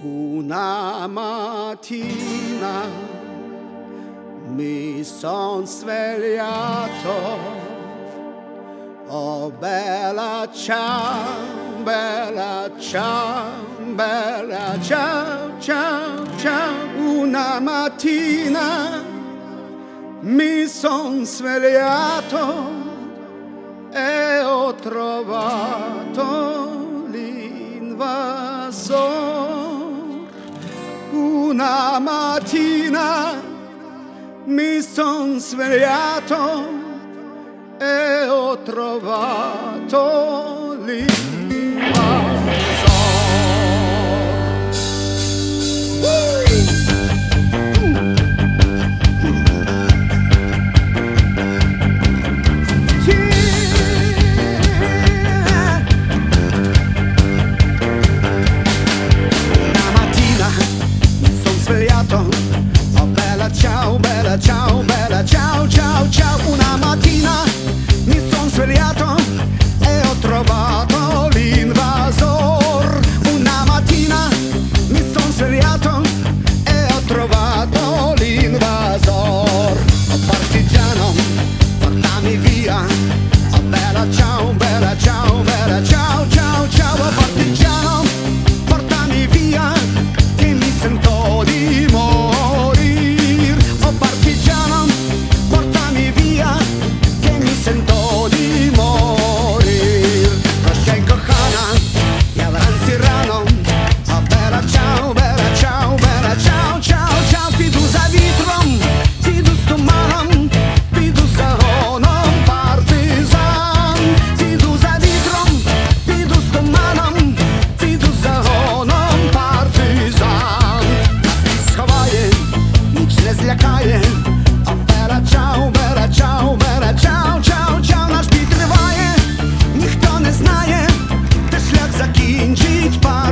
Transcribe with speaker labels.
Speaker 1: Una mattina mi son svegliato, oh bella ciao, bella ciao, bella ciao, ciao, ciao. Una mattina mi son svegliato e ho trovato l'invasor. Una mattina mi son svegliato e ho trovato l'invasor. Oh bella ciao, bella ciao, bella ciao, ciao, ciao. Una mattina mi son svegliato e ho trovato l'invasor. Una mattina mi son svegliato e ho trovato l'invasor. Oh partigiano, portami via. Oh bella ciao, bella ciao, bella ciao, ciao, ciao. Oh partigiano, portami via che mi sento di morir. Oh partigiano, portami via che mi sento di morir. Прощай, кохана, я вранці рано. Oh bella ciao, bella ciao, bella ciao, ciao, ciao. Піду за вітром, піду з туманом, піду за гоном партизан. Піду за вітром, піду з туманом, піду за гоном партизан. Сховає, ніч не злякає. О бела чау, бела чау, бела чау, чау, чау. Наш бій триває, ніхто не знає, де шлях закінчить.